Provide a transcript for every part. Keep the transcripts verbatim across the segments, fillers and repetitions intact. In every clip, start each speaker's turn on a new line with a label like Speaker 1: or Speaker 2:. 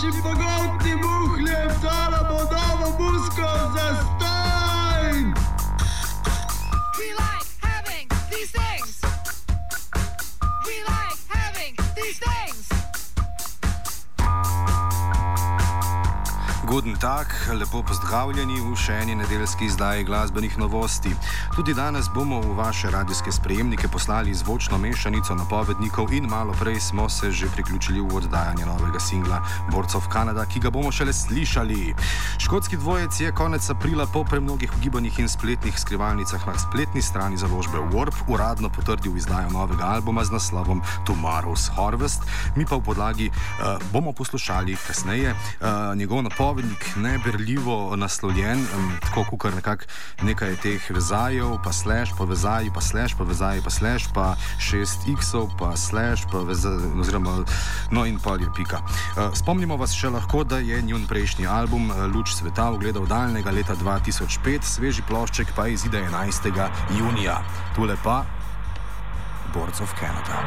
Speaker 1: naši pogotni muhlje, vzalamo novo musko za stojn.
Speaker 2: We like having these things. We like having these things.
Speaker 3: Guten Tag, lepo pozdravljeni v še eni nedeljski izdaji glasbenih novosti. Tudi danes bomo v vaše radijske sprejemnike poslali zvočno mešanico napovednikov in malo prej smo se že priključili v oddajanje novega singla Boards of Canada, ki ga bomo šele slišali. Škotski dvojec je konec aprila po premnogih ugibanjih in spletnih skrivalnicah na spletni strani založbe Warp uradno potrdil izdajo novega albuma z naslovom Tomorrow's Harvest. Mi pa v podlagi uh, bomo poslušali kasneje uh, njegov napoved neberljivo naslovljen, um, tako kukar nekak nekaj teh vezajev, pa slash, pa vezaji, pa slash, pa vezaji, pa slash, pa šest iksov, pa slash, pa vezaji, oziroma no in pol je pika. Uh, spomnimo vas še lahko, da je njun prejšnji album uh, Luč sveta ugledal daljnega leta dva tisoč pet, sveži plošček pa izide enajstega junija. Tule pa Boards of Canada.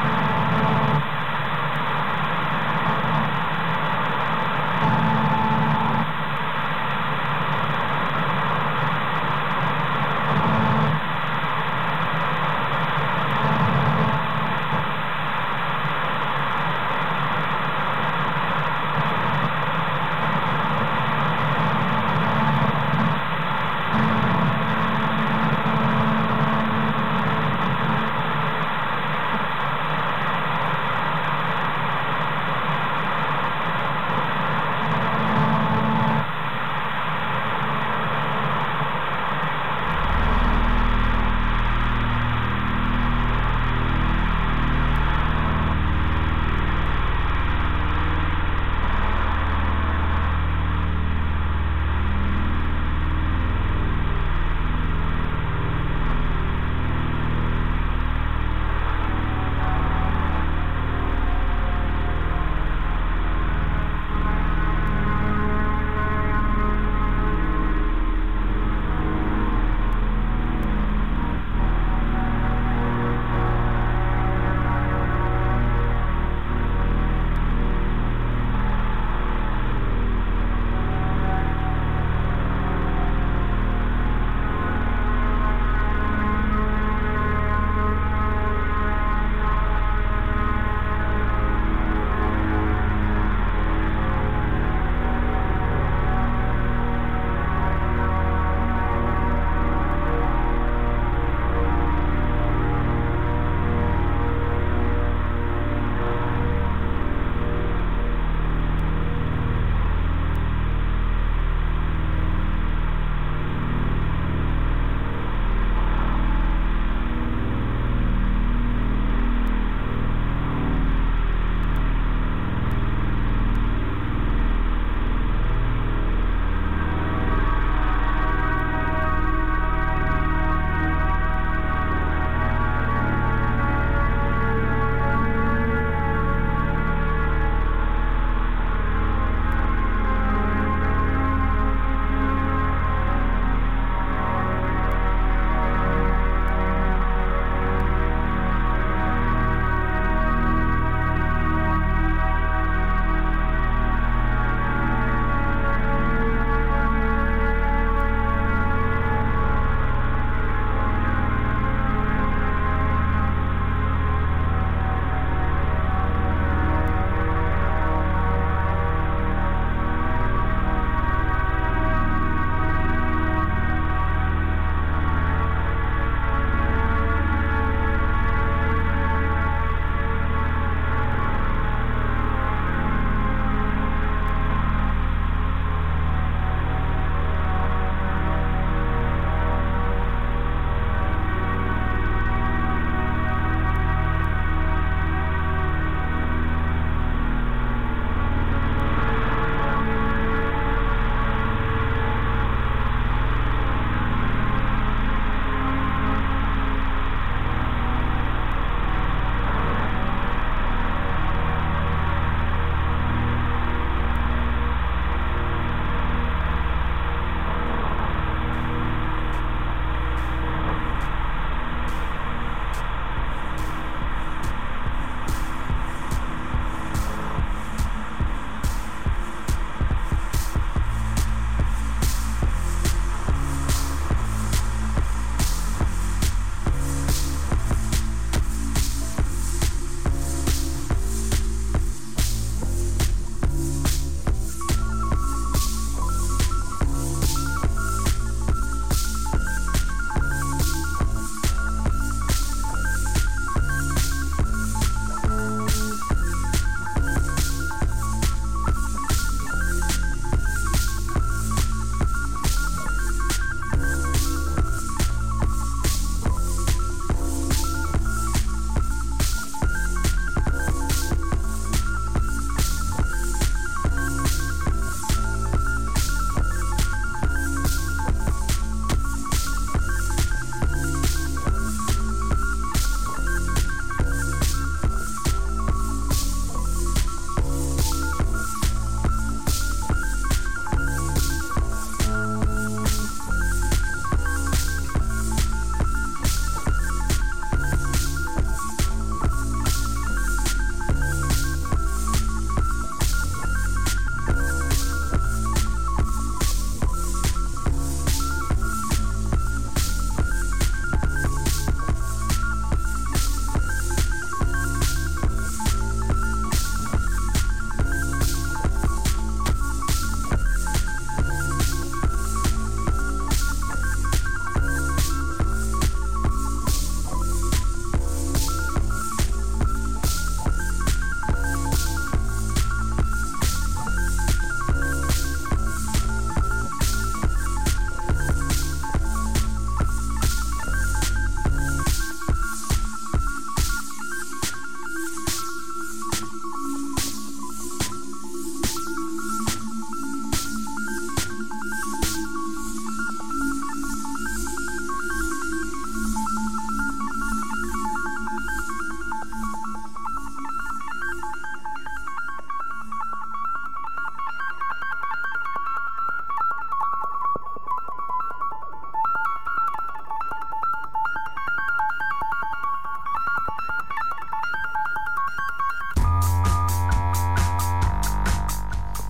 Speaker 4: We'll be right back.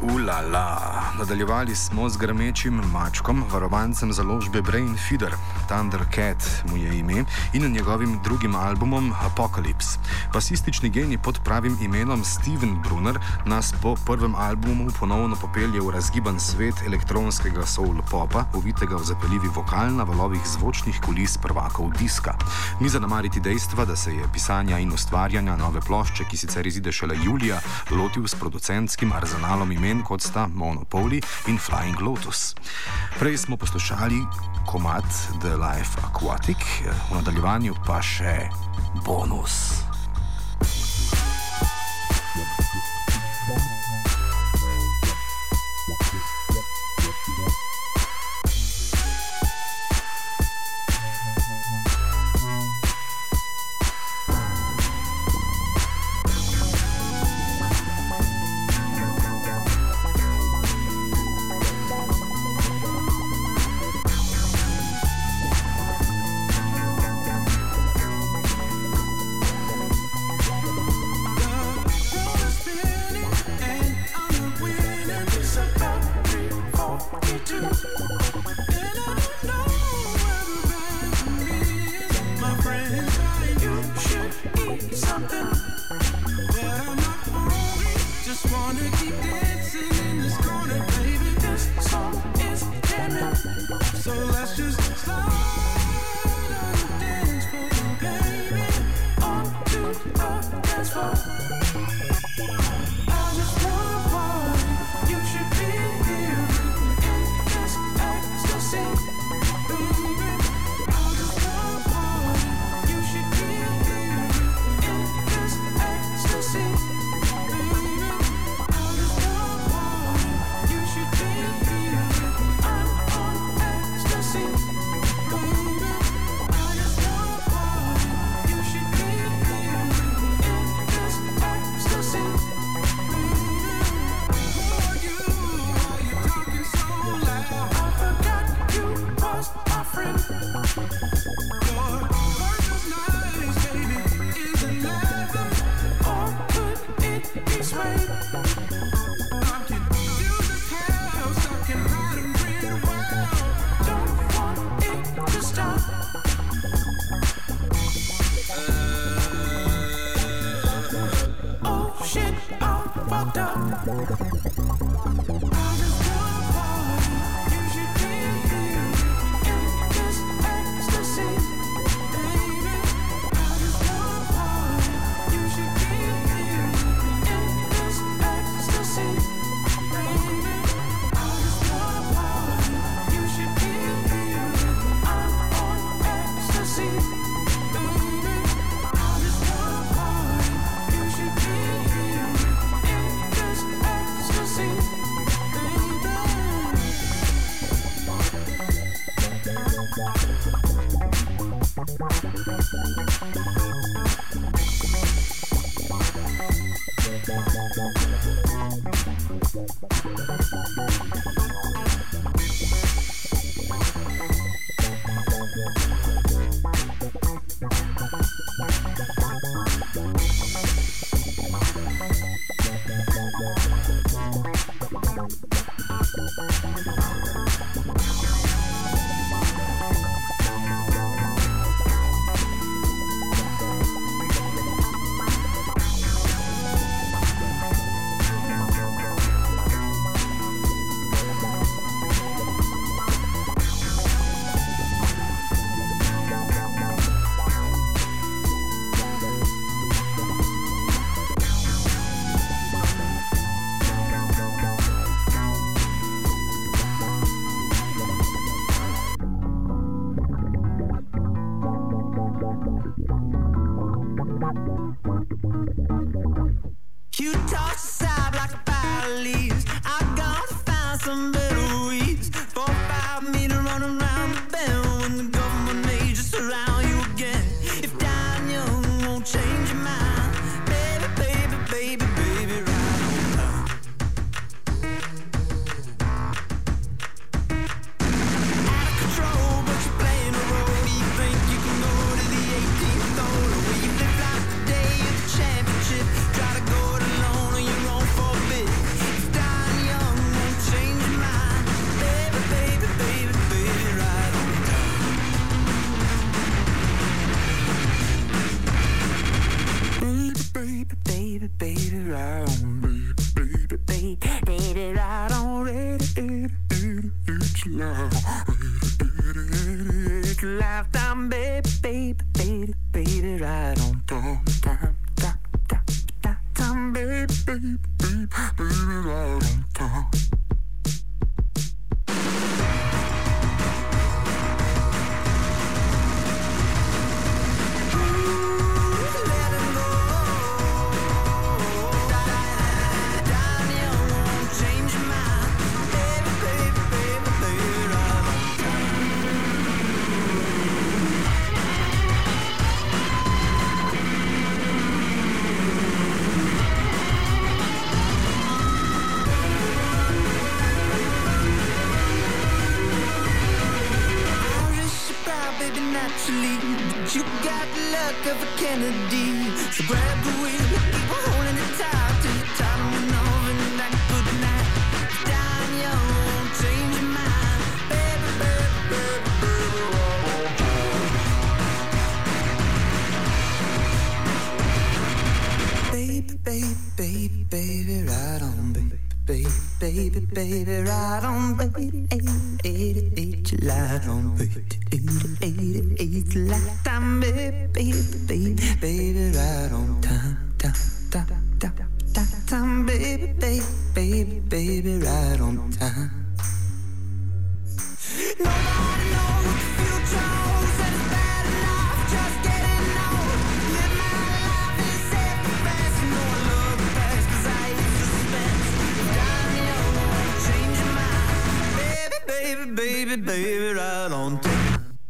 Speaker 3: Ulala. Nadaljevali smo z grmečim mačkom, varovancem založbe Brain Feeder, Thundercat mu je ime, in njegovim drugim albumom Apocalypse. Basistični genij pod pravim imenom Steven Brunner nas po prvem albumu ponovno popelje v razgiban svet elektronskega soul popa, ovitega v zapeljivi vokal na valovih zvočnih kulis prvakov diska. Ni zanemariti dejstva, da se je pisanja in ustvarjanja nove plošče, ki sicer izide šele julija, lotil s producentskim arzenalom imen, kot sta Monopoly in Flying Lotus. Prej smo poslušali komad The Life Aquatic, v nadaljevanju pa še bonus.
Speaker 4: Try to go it alone on your own. baby, baby, right on, baby, baby, baby, baby, right on, ready, ready, ready, it's life, ready, ready, it's lifetime, baby, baby, baby, baby, right on, time, time, time, time, time, time, baby, baby, baby, baby, right on time. But you got the luck of a Kennedy. So grab the wheel, keep on holding it tight till you're tired of running over and that good night. Down young, won't change your mind, baby, baby, baby, baby, baby, baby, baby, right on, baby, baby, baby, baby, right on, baby, eight, eight, eight, you light on, baby. eighty, eighty, lifetime, baby, baby, baby, baby, right on time, time, time, time, time, time, baby, baby, baby, baby, right on time. Nobody knows what the future holds, and it's bad enough just getting old. Live my life in self-defense, no one look back, 'cause I hate suspense. Down the old won't change your mind, baby, baby, baby, baby, right on time.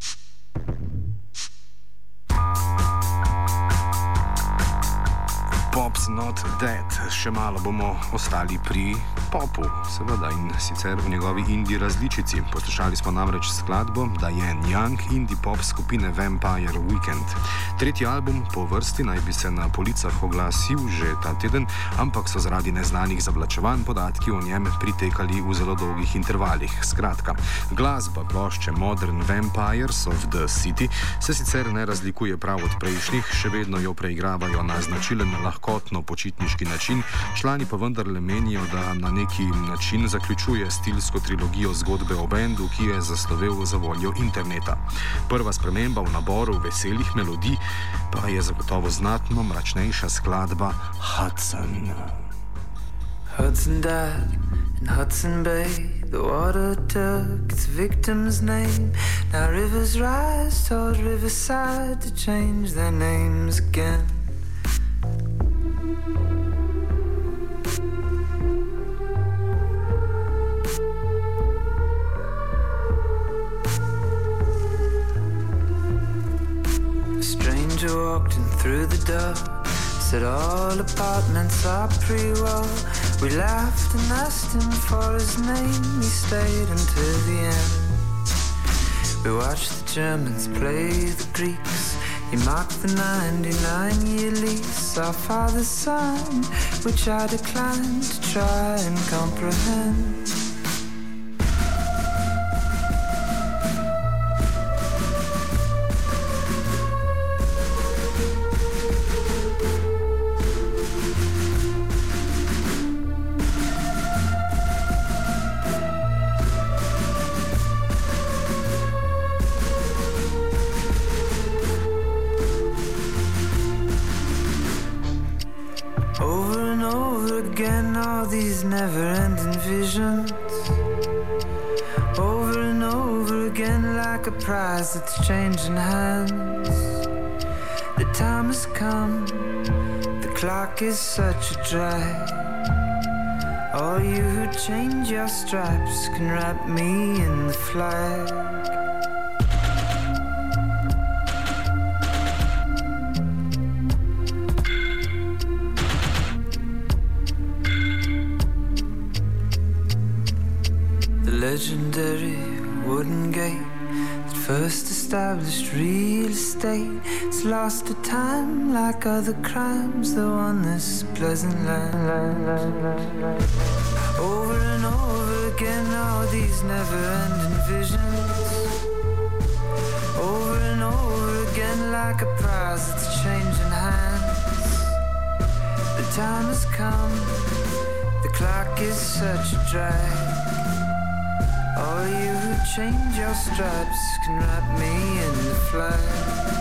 Speaker 3: Pop's Not Dead. Še malo bomo ostali pri popu, seveda, in sicer v njegovi indie različici. Poslušali smo namreč skladbo Diane Young, indie pop skupine Vampire Weekend. Tretji album po vrsti naj bi se na policah oglasil že ta teden, ampak so zaradi neznanih zavlačevanj podatki o njem pritekali v zelo dolgih intervalih. Skratka, glasba plošče Modern Vampires of the City se sicer ne razlikuje prav od prejšnjih, še vedno jo preigravajo na značilen lahkotno počitniški način, člani pa vendarle menijo, da na neki način zaključuje stilsko trilogijo zgodbe o bendu, ki je zaslovel za voljo interneta. Prva sprememba v naboru veselih melodij pa je zagotovo znatno mračnejša skladba Hudson.
Speaker 4: Hudson died in Hudson Bay. The water took its victim's name. Now rivers rise toward riverside to change their names again. Walked in through the door, said all apartments are pre-war. We laughed and asked him for his name. He stayed until the end. We watched the Germans play the Greeks. He marked the ninety-nine year lease. Our father's son, which I declined to try and comprehend. These never-ending visions, over and over again, like a prize that's changing hands. The time has come, the clock is such a drag. All you who change your stripes can wrap me in the flag. Legendary wooden gate that first established real estate. It's lost to time like other crimes that won this pleasant land. Over and over again, all these never-ending visions. Over and over again, like a prize that's changing hands. The time has come, the clock is such a drag. All you who change your stripes can wrap me in the flag.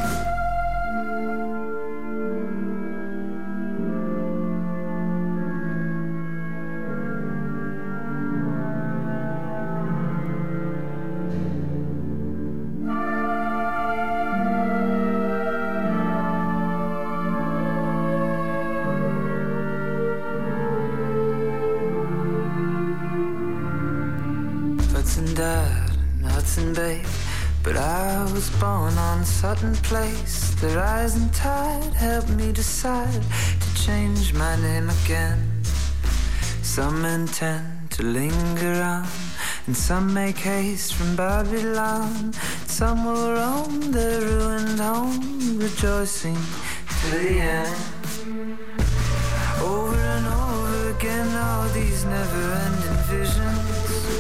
Speaker 4: But I was born on Sutton Place. The rising tide helped me decide to change my name again. Some intend to linger on, and some make haste from Babylon. Some will roam their ruined home, rejoicing to the end. Over and over again, all these never-ending visions.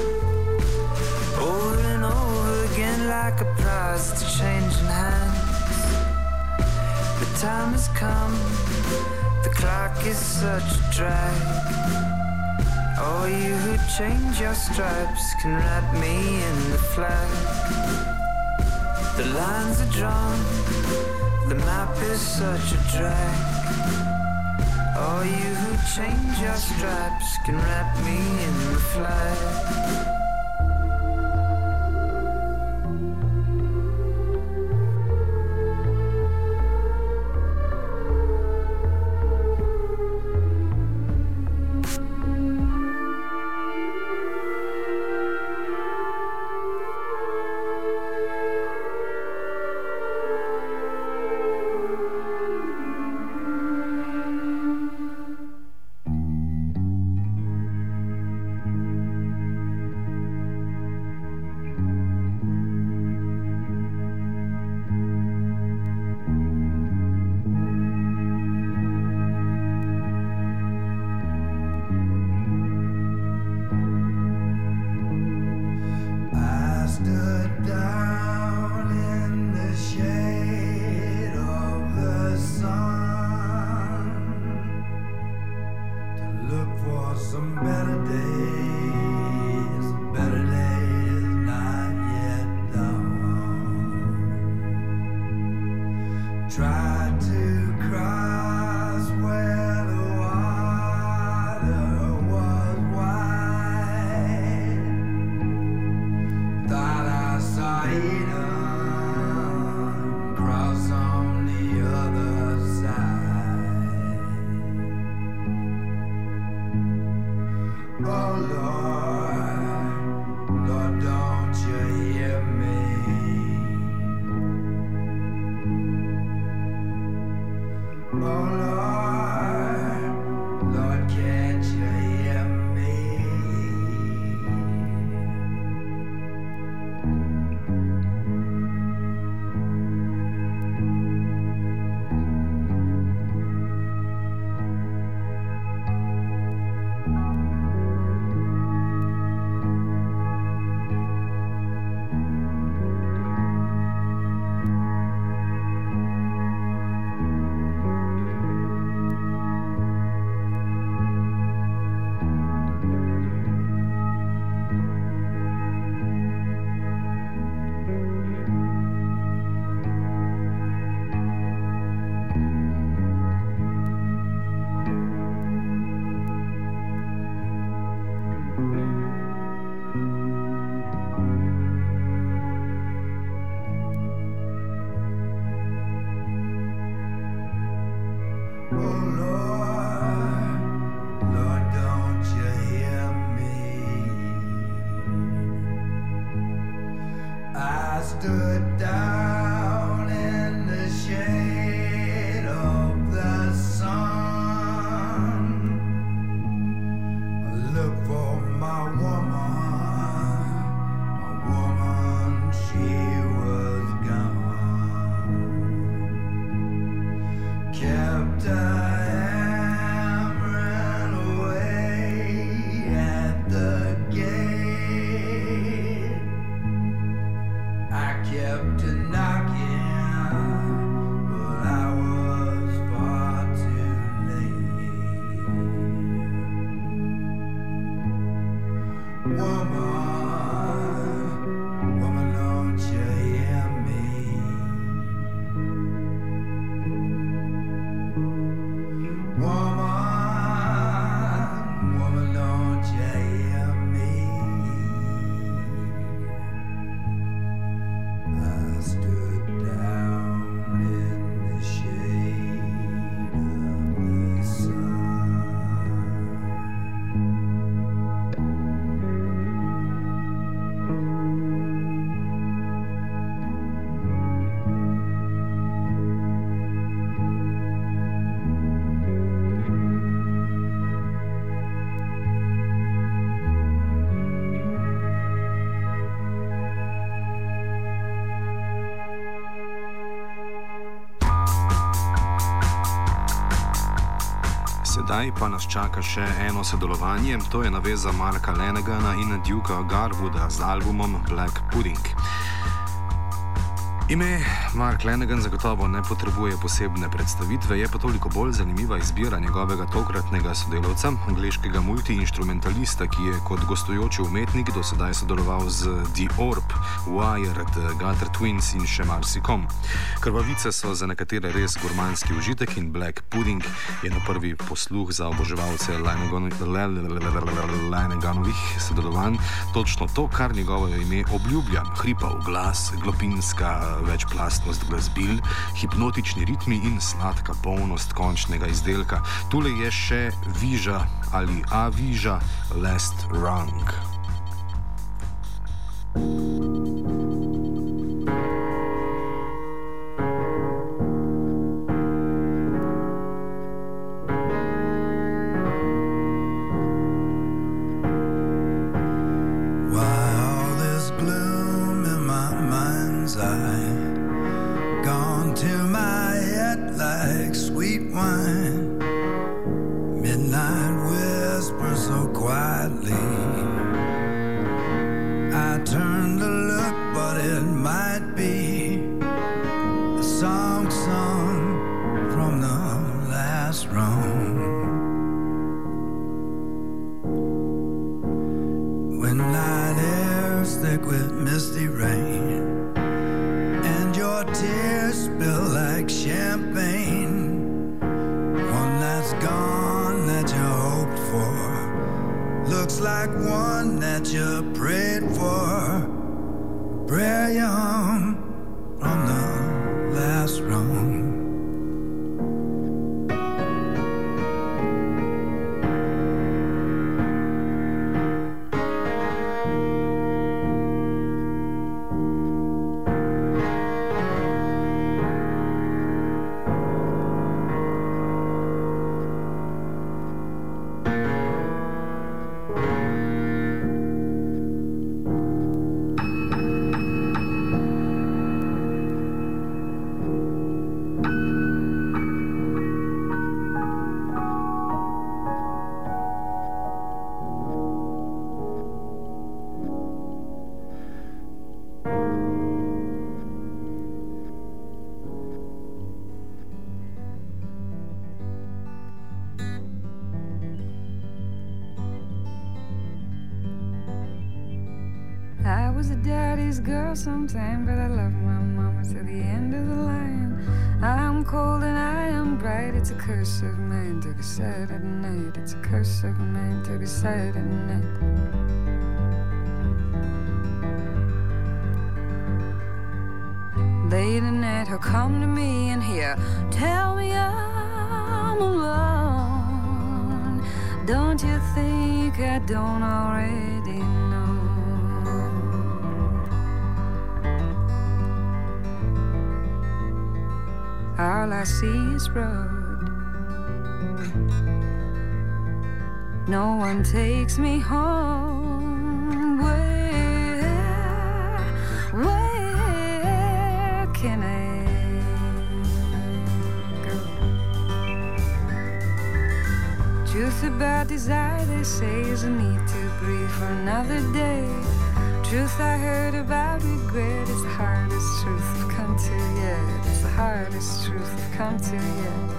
Speaker 4: Over and over again, like a prize to changing hands. The time has come, the clock is such a drag. All you who change your stripes can wrap me in the flag. The lines are drawn, the map is such a drag. All you who change your stripes can wrap me in the flag.
Speaker 3: Sedaj pa nas čaka še eno sodelovanje, to je naveza Marka Lanagana in Dukea Garwooda z albumom Black Pudding. Ime Mark Lanagan zagotovo ne potrebuje posebne predstavitve, je pa toliko bolj zanimiva izbira njegovega tokratnega sodelavca, angleškega multiinstrumentalista, ki je kot gostujoči umetnik do sedaj sodeloval z The Orb, Wired, Gutter Twins in še marsikom. Krvavice so za nekatere res gurmanski užitek in Black Pudding je na prvi posluh za oboževalce Lanaganovih sodelovanj točno to, kar njegovo ime obljublja. Hripav glas, globinska večplastnost glasbil, hipnotični ritmi in sladka polnost končnega izdelka. Tule je še Viža ali Aviža Last Rung.
Speaker 5: I was a daddy's girl sometime, but I love my mama to the end of the line. I'm cold and I am bright, it's a curse of mine to be sad at night. It's a curse of mine to be sad at night. Late at night he'll come to me and he'll tell me I'm alone. Don't you think I don't already know? All I see is road. No one takes me home. Where, where can I go? Truth about desire, they say, is a need to breathe for another day. Truth I heard about regret is the hardest truth I've come to yet. It's the hardest truth I've come to yet.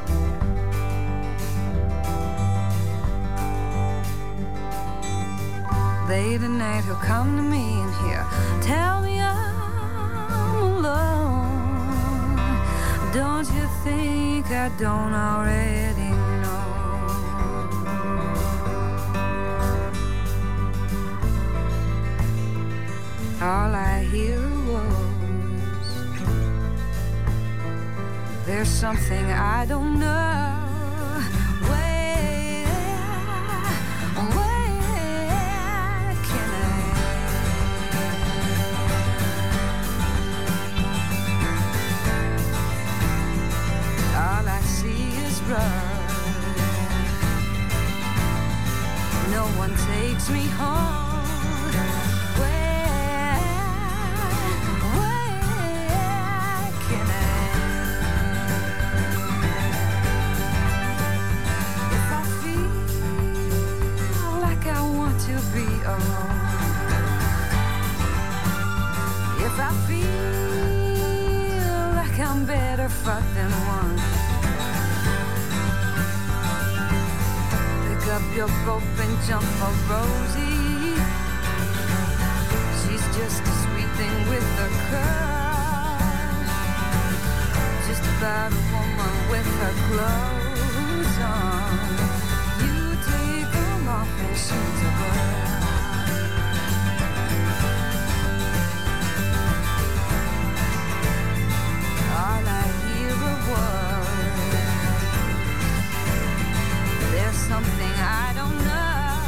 Speaker 5: Late at night he'll come to me and he'll tell me I'm alone. Don't you think I don't already know? All I hear was there's something I don't know. Where, where can I? All I see is blood. No one takes me home. If I feel If I feel like I'm better fucked than one, pick up your rope and jump for Rosie. She's just a sweet thing with a curl, just about a woman with her clothes on. You take them off and she's a girl. All I hear are words. There's something I don't know.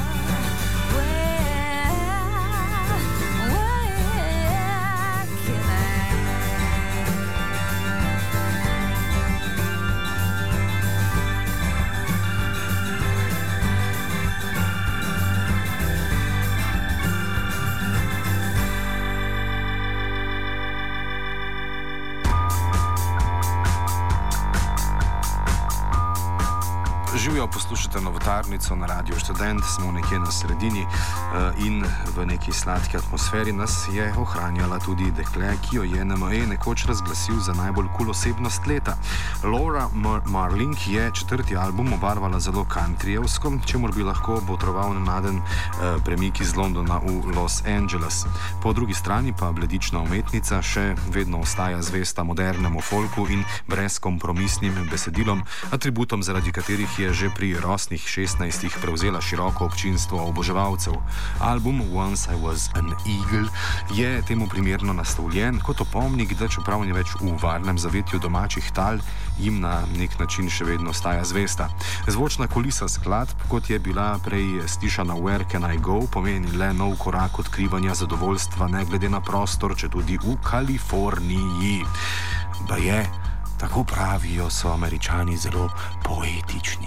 Speaker 3: Živijo, poslušate Novotarnico na Radio Študent, smo nekje na sredini in v neki sladki atmosferi nas je ohranjala tudi dekle, ki jo je N M E nekoč razglasil za najbolj kul osebnost leta. Laura Mar- Marling je četrti album obarvala zelo countryjevsko, čemur bi lahko botroval nenaden premik iz Londona v Los Angeles. Po drugi strani pa bledična umetnica še vedno ostaja zvesta modernemu folku in brezkompromisnim besedilom, atributom, zaradi katerih je že pri rosnih šestnajstih prevzela široko občinstvo oboževalcev. Album Once I Was an Eagle je temu primerno nastavljen kot opomnik, da čeprav ni več v varnem zavetju domačih tal, jim na nek način še vedno ostaja zvesta. Zvočna kulisa skladb, kot je bila prej slišana Where Can I Go, pomeni le nov korak odkrivanja zadovoljstva ne glede na prostor, če tudi v Kaliforniji. Baje, tako pravijo, so Američani zelo poetični.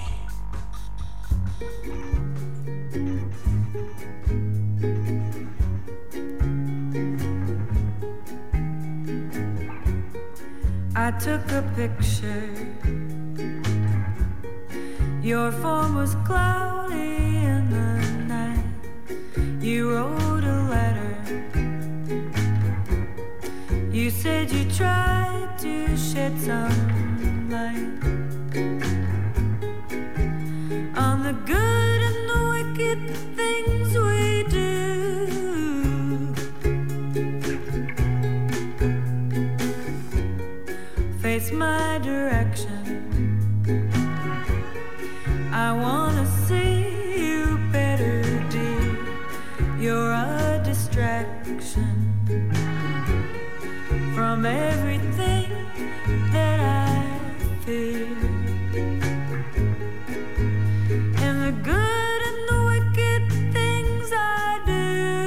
Speaker 5: I took a picture. Your form was cloudy in the night. You wrote a letter. You said you tried to shed some light on the good and the wicked things we do. Face my direction. I wanna see you better, dear. You're a distraction from everything that I fear. And the good and the wicked things I do.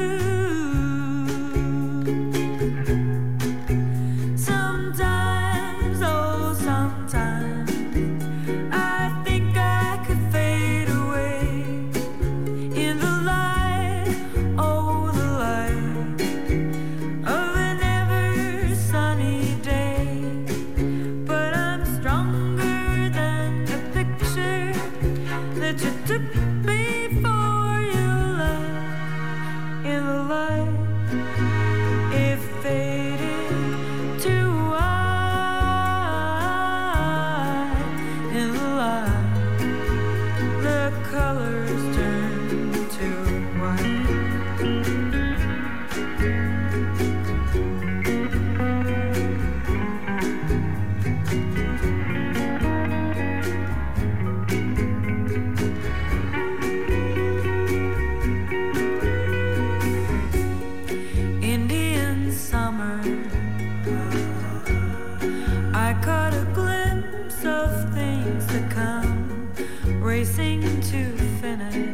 Speaker 5: Sometimes, oh sometimes, I think I could fade away in the light, oh the light of an ever sunny day. But I'm stronger than the picture that you took before you left. In the light, it faded to white. In the light, the colors turned to white. Indian summer, I caught a glimpse of things to come, racing to finish.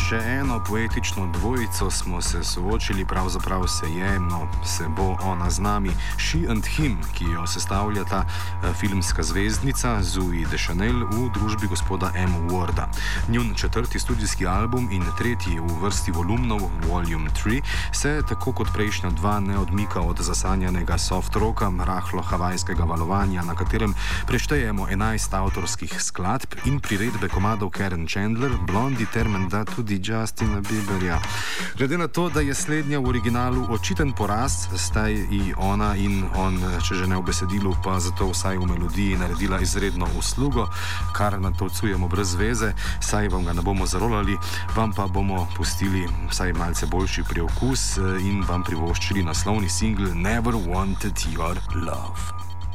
Speaker 3: še eno poetično dvojico smo se soočili, pravzaprav se je, no se bo ona z nami, She and Him, ki jo sestavljata filmska zvezdnica Zooey Deschanel v družbi gospoda M. Warda. Njun četrti studijski album in tretji v vrsti volumnov Volume tri se tako kot prejšnja dva ne odmika od zasanjanega soft rocka, rahlo havajskega valovanja, na katerem preštejemo enajst avtorskih skladb in priredbe komadov Karen Chandler, Blondie ter menda tudi Justina Bieberja. Glede na to, da je slednja v originalu očiten poraz, sta ji ona in on, če že ne v besedilu, pa zato vsaj v melodiji naredila izredno uslugo, kar natovcujemo brez veze, saj vam ga ne bomo zarolali, vam pa bomo pustili vsaj malce boljši priokus in vam privoščili naslovni singl Never Wanted Your Love.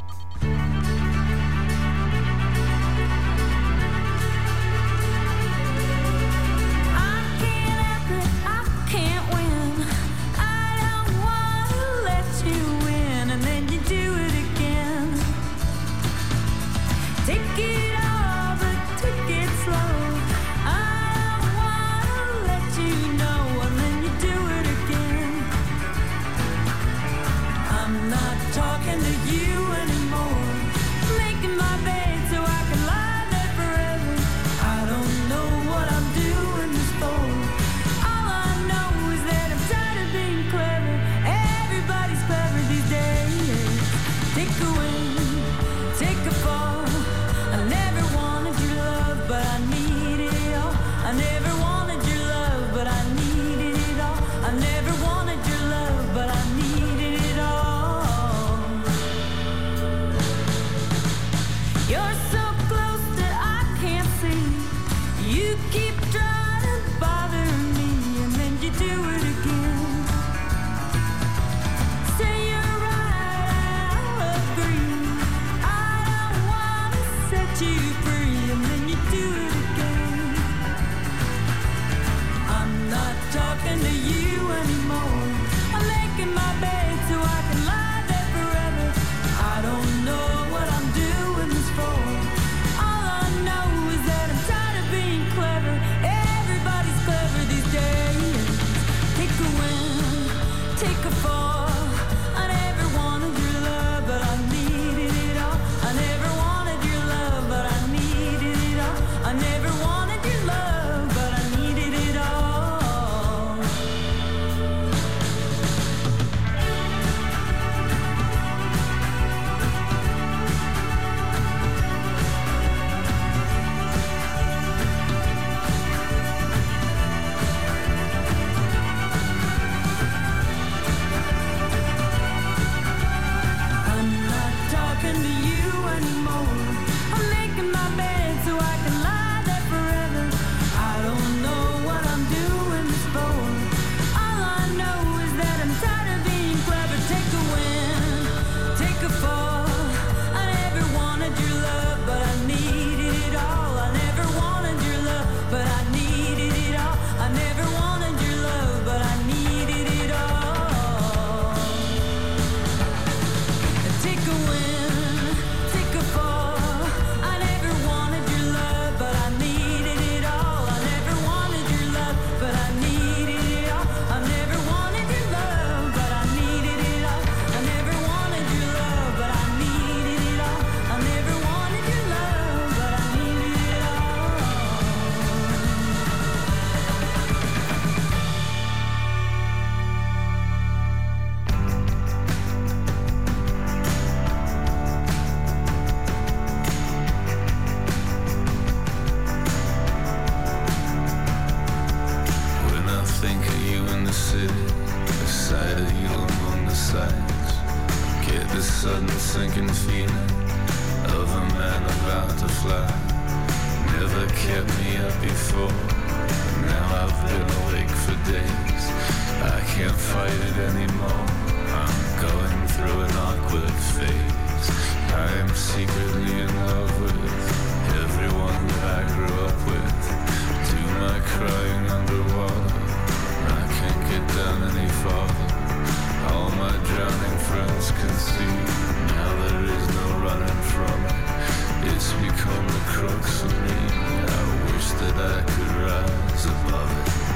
Speaker 6: Talking to you anymore.
Speaker 7: sinking feeling of a man about to fly. Never kept me up before, now I've been awake for days. I can't fight it anymore, I'm going through an awkward phase. I am secretly in love with everyone that I grew up with. Do my crying underwater, I can't get down any farther. All my drowning friends can see, now there is no running from it. It's become the crux of me, I wish that I could rise above it.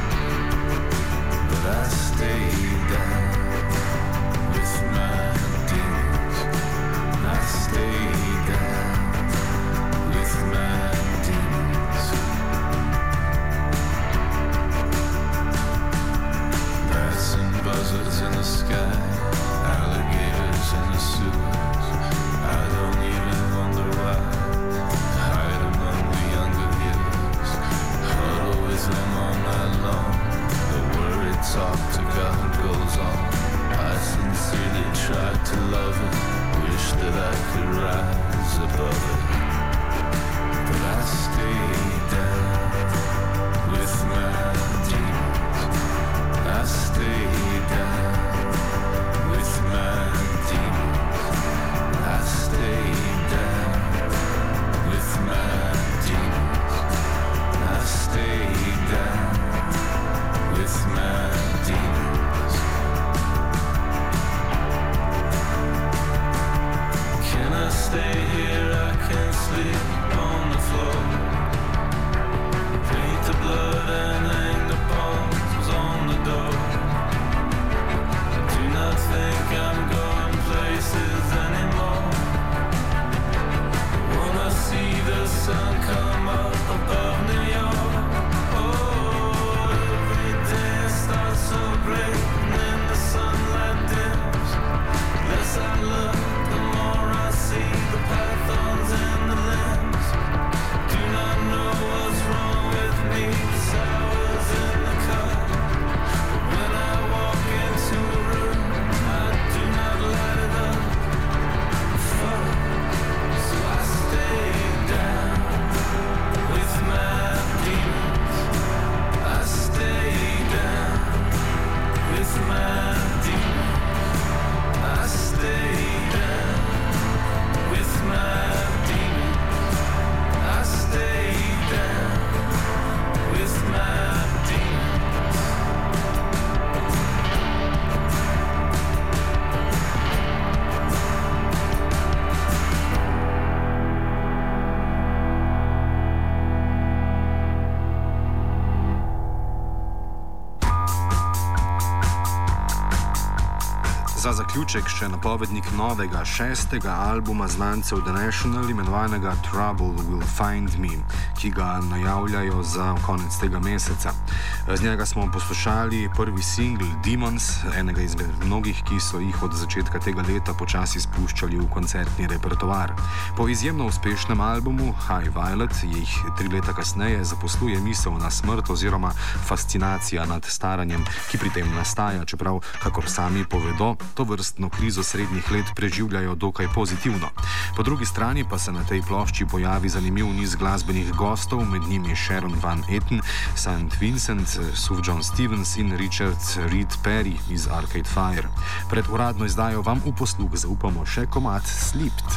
Speaker 3: Za zaključek še napovednik novega šestega albuma znancev The National, imenovanega Trouble Will Find Me, ki ga najavljajo za konec tega meseca. Z njega smo poslušali prvi singl Demons, enega izmed mnogih, ki so jih od začetka tega leta počasi spuščali v koncertni repertoar. Po izjemno uspešnem albumu High Violet jih tri leta kasneje zaposluje misel na smrt oziroma fascinacija nad staranjem, ki pri tem nastaja, čeprav, kakor sami povedo, to vrstno krizo srednjih let preživljajo dokaj pozitivno. Po drugi strani pa se na tej plošči pojavi zanimiv niz glasbenih gostov, med njimi Sharon Van Etten, Saint Vincent, Sue John Stevens in Richard Reed Perry iz Arcade Fire. Pred uradno izdajo vam v posluh zaupamo še komad Slipped.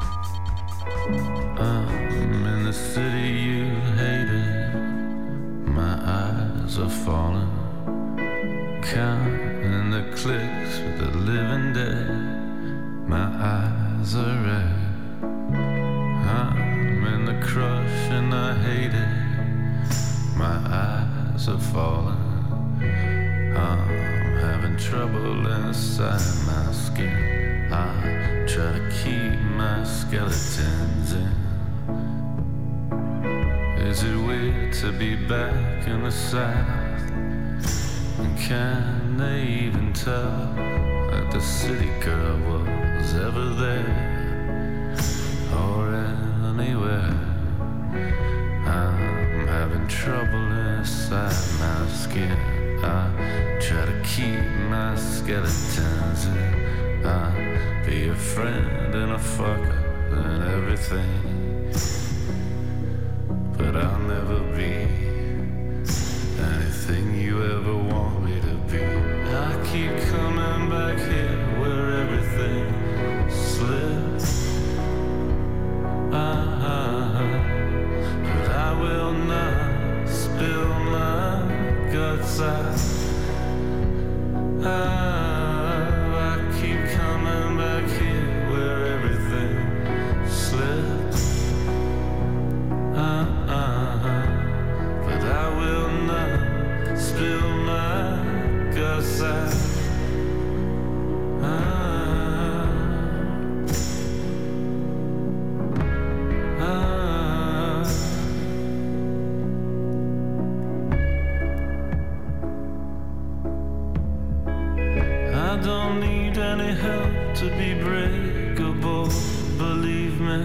Speaker 7: I'm in the city you hated, my eyes are falling, counting the clicks with the living dead, my eyes are red. I'm in the crush and I hate it, my eyes are falling, I'm having trouble inside my skin, I try to keep my skeletons in. Is it weird to be back in the South? And can they even tell that the city girl was ever there or anywhere? I'm having trouble inside my skin, I try to keep my skeletons in. I'll be a friend and a fucker and everything, but I'll never be anything you ever want me to be. I keep coming back here where everything slips, uh-huh. But I will not spill my guts out. I, I keep coming back here where everything slips, uh-uh. But I will not spill my guts out. I don't need any help to be breakable, believe me.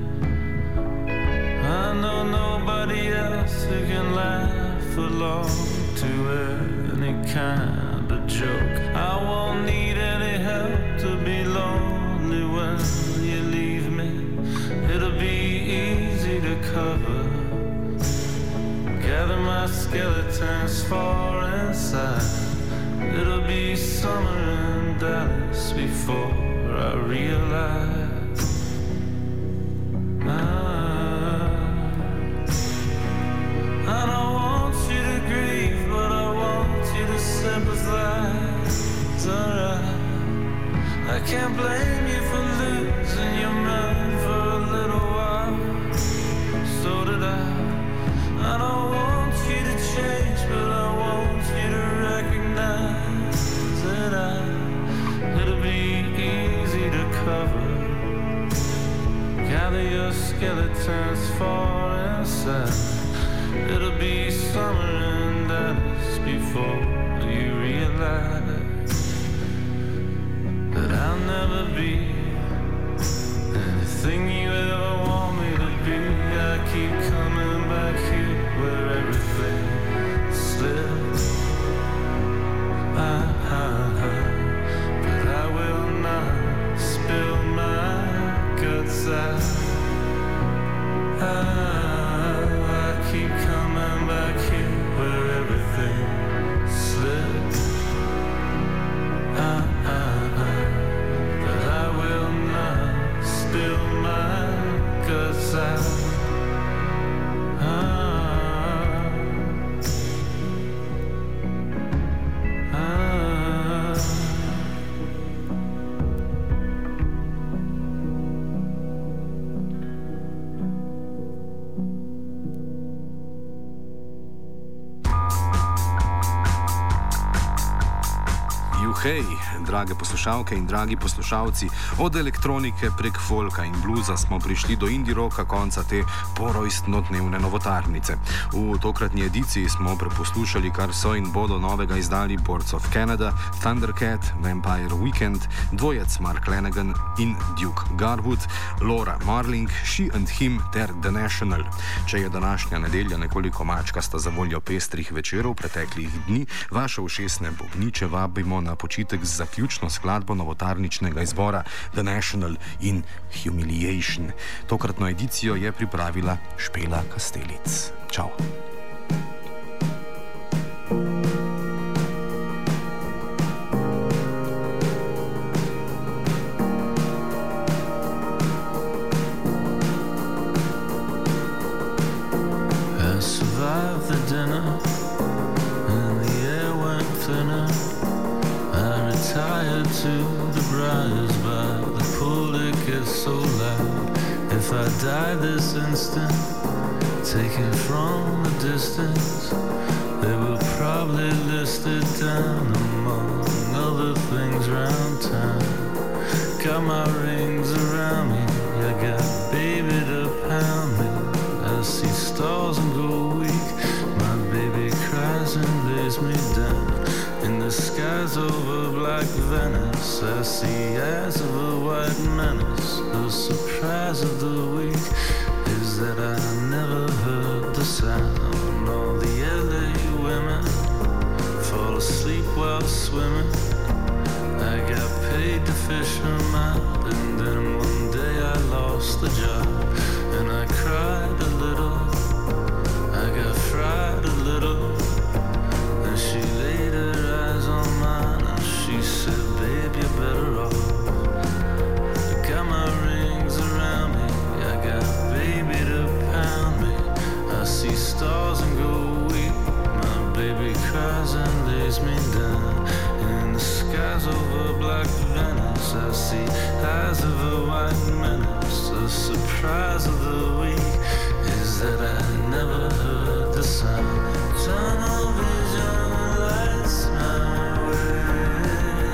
Speaker 7: I know nobody else who can laugh along to any kind of joke. I won't need any help to be lonely when you leave me. It'll be easy to cover, gather my skeletons far inside. It'll be summer in Dallas before I realize I, I don't want you to grieve, but I want you to sympathize. It's alright, I can't blame you for losing your mind for a little while. So did I. I don't want you to change, but I want you to recognize that I, it'll be easy to cover, gather your skeletons far inside. It'll be summer in Dallas before you realize that I'll never be anything you ever want me to be. I keep coming back here where everything slips, I, I, I, but I will not spill my guts out. I, I keep coming back here where everything slips, I, I, I, but I will not spill my guts out.
Speaker 3: hej, drage poslušalke in dragi poslušalci, od elektronike prek folka in bluza smo prišli do indie rocka konca te porojstnodnevne novotarnice. V tokratni ediciji smo preposlušali, kar so in bodo novega izdali Boards of Canada, Thundercat, Vampire Weekend, dvojec Mark Lanegan in Duke Garwood, Laura Marling, She and Him ter The National. Če je današnja nedelja nekoliko mačkasta za voljo pestrih večerov preteklih dni, vaše ušesne bobniče vabimo na počitek z zaključno skladbo novotarničnega izbora The National in Humiliation. Tokratno edicijo je pripravila Špela Kastelic. Čau.
Speaker 7: If I die this instant, taken from a distance, they will probably list it down among other things around town. Got my rings around me, I got baby to pound me. I see stars and go weak, my baby cries and lays me down. In the skies over black Venice, I see eyes of a white menace. The surprise of the week is that I never heard the sound. All the L A women fall asleep while swimming. I got paid to fish them out, and then one day I lost the job. And I cried a little, I got fried a little. And she laid her eyes on mine and she said, babe, you're better off. I got my rings around me, I got baby to pound me. I see stars and go weak, my baby cries and lays me down. In the skies over black Venice, I see eyes of a white menace. The surprise of the week is that I never heard the sound. Tunnel vision lights my way.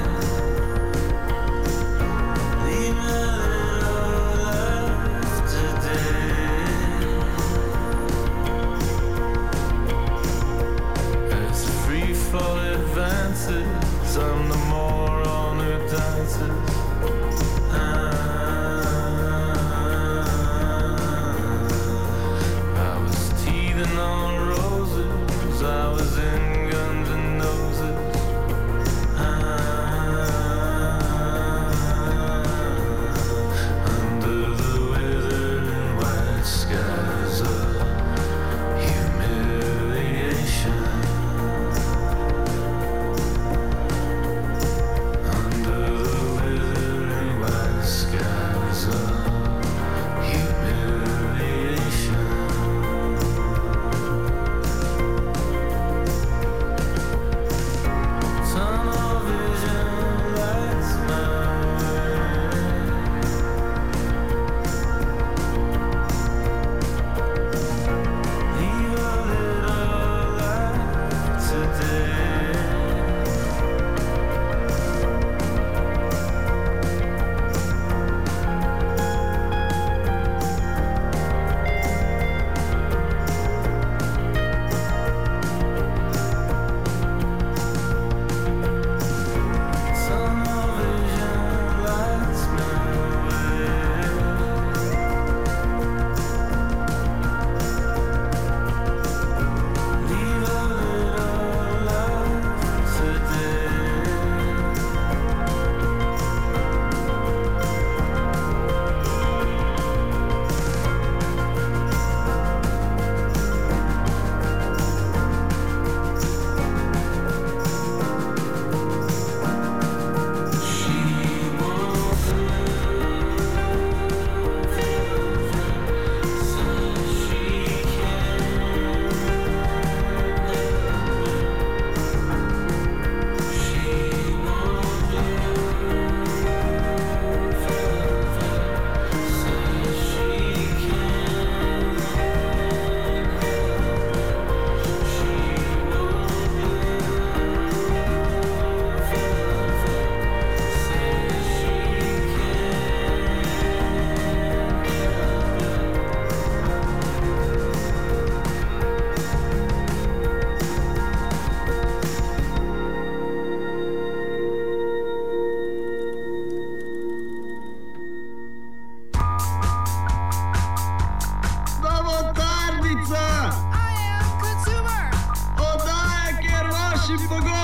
Speaker 7: Leave a little life today. As free fall advances, I'm the moron who dances. Ah,
Speaker 1: pogodni.